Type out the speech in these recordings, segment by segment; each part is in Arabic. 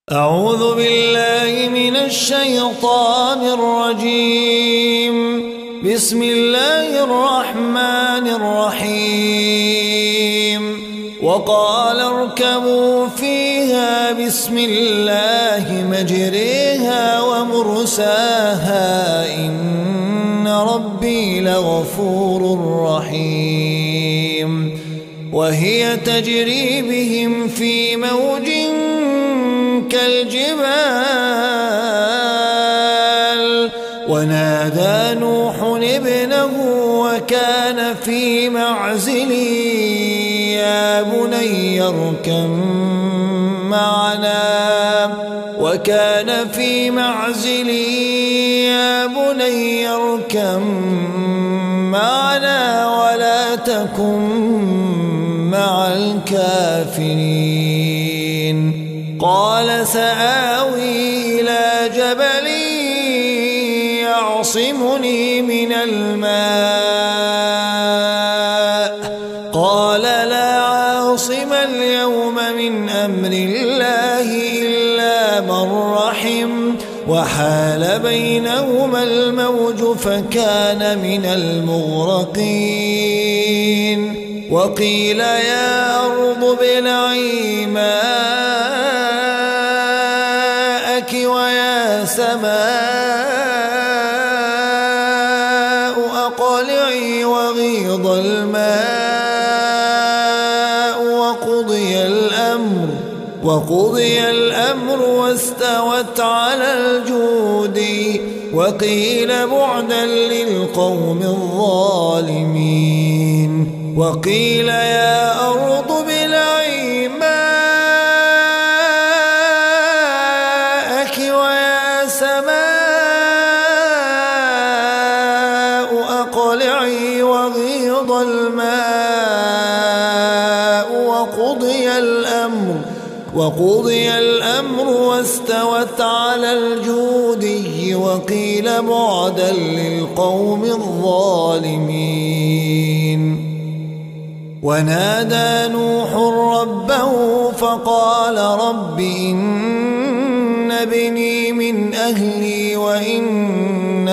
أعوذ بالله من الشيطان الرجيم. بسم الله الرحمن الرحيم. وقال اركبوا فيها بسم الله مجريها ومرساها إن ربي لغفور رحيم. وهي تجري بهم في موج كالجبال ونادى نوح ابنه وكان في معزل يا بني اركب معنا ولا تكن مع الكافرين. قال سآوي إلى جبل يعصمني من الماء. قال لا عاصم اليوم من أمر الله إلا من رحم وحال بينهما الموج فكان من المغرقين. وقيل يا أرض ابلعي ماءك ويا سماء أقلعي وغيض الماء وقضي الأمر واستوت على الجود. وقيل بعدا للقوم الظالمين. وقيل يا أرض ابلعي ماءك ويا سماء أقلعي وغيض الماء وقضي الأمر واستوت على الجودي. وقيل بعدا للقوم الظالمين. ونادى نوح ربه فقال رب إن ابني من أهلي وإن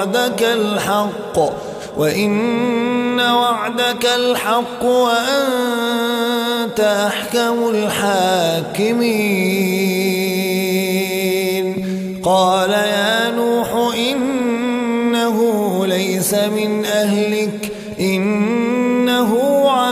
وعدك الحق وأنت أحكم الحاكمين. قال يا نوح إنه ليس من أهلك إنه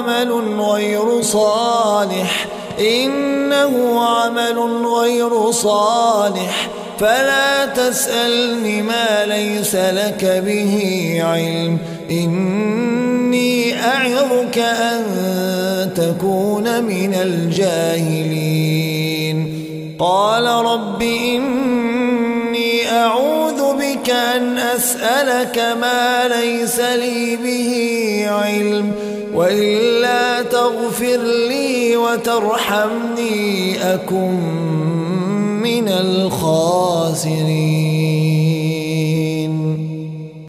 عمل غير صالح فلا تسألني ما ليس لك به علم إني أعظك أن تكون من الجاهلين. قال رب إني أعوذ بك أن أسألك ما ليس لي به علم وإلا تغفر لي وترحمني أكن من الخاسرين.